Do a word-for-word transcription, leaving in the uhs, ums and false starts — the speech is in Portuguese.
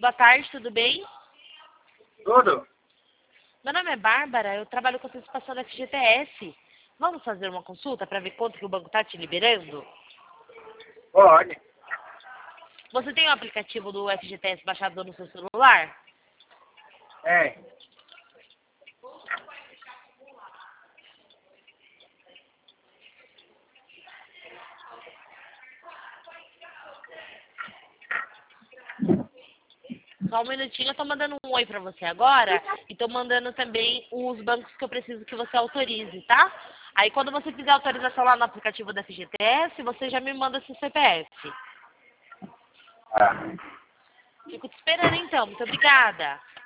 Boa tarde, tudo bem? Tudo? Meu nome é Bárbara, eu trabalho com antecipação da F G T S. Vamos fazer uma consulta para ver quanto que o banco está te liberando? Pode. Você tem o aplicativo do F G T S baixado no seu celular? É. Só um minutinho, eu tô mandando um oi pra você agora e tô mandando também os bancos que eu preciso que você autorize, tá? Aí quando você fizer a autorização lá no aplicativo da F G T S, você já me manda seu C P F. Ah. Fico te esperando então, muito obrigada.